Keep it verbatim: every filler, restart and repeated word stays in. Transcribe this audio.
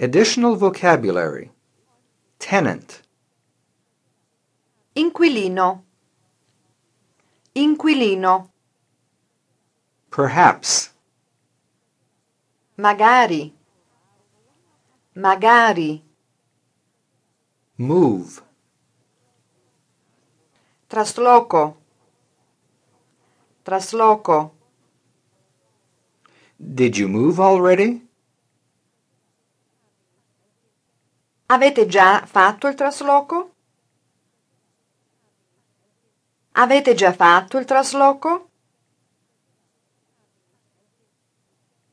Additional vocabulary. Tenant. Inquilino. Inquilino. Perhaps. Magari. Magari. Move. Trasloco. Trasloco. Did you move already? Avete già fatto il trasloco? Avete già fatto il trasloco?